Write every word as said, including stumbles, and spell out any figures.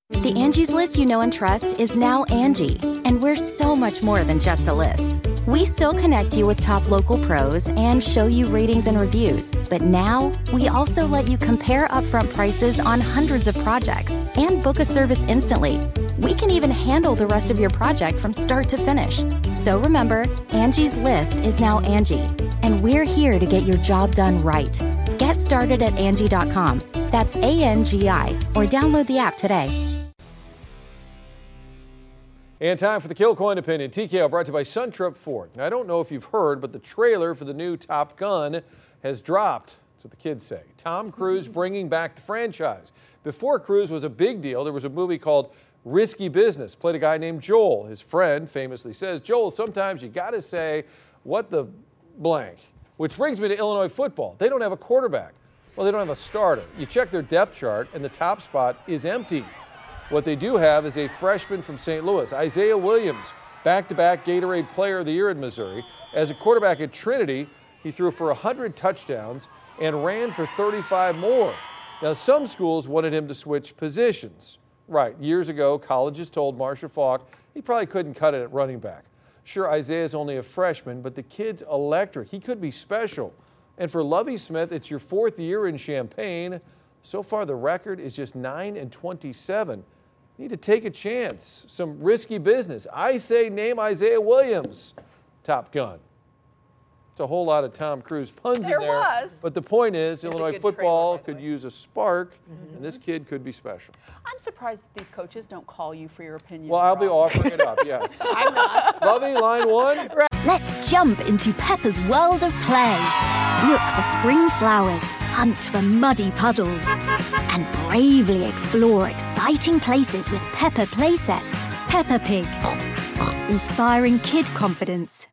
The Angie's List you know and trust is now Angie, and we're so much more than just a list. We still connect you with top local pros and show you ratings and reviews, but now we also let you compare upfront prices on hundreds of projects and book a service instantly. We can even handle the rest of your project from start to finish. So remember, Angie's List is now Angie, and we're here to get your job done right. Get started at Angie dot com. That's A N G I, or download the app today. And time for the Kill Coin Opinion. T K O brought to you by Suntrup Ford. Now, I don't know if you've heard, but the trailer for the new Top Gun has dropped. That's what the kids say. Tom Cruise bringing back the franchise. Before Cruise was a big deal, there was a movie called Risky Business. Played a guy named Joel. His friend famously says, Joel, sometimes you got to say, what the blank? Which brings me to Illinois football. They don't have a quarterback. Well, they don't have a starter. You check their depth chart, and the top spot is empty. What they do have is a freshman from Saint Louis, Isaiah Williams, back-to-back Gatorade Player of the Year in Missouri. As a quarterback at Trinity, he threw for one hundred touchdowns and ran for thirty-five more. Now, some schools wanted him to switch positions. Right, years ago, colleges told Marshall Faulk he probably couldn't cut it at running back. Sure, Isaiah's only a freshman, but the kid's electric. He could be special. And for Lovie Smith, it's your fourth year in Champaign. So far, the record is just nine and twenty-seven. Need to take a chance. Some risky business. I say name Isaiah Williams. Top Gun. It's a whole lot of Tom Cruise puns there in there. Was. But the point is, It's Illinois football could use a spark, mm-hmm. and this kid could be special. I'm surprised that these coaches don't call you for your opinion. Well, I'll be offering it up, yes. I'm not. Lovey, line one. Let's jump into Peppa's world of play. Look for spring flowers, hunt for muddy puddles, and bravely explore exciting places with Peppa playsets. Peppa Pig, inspiring kid confidence.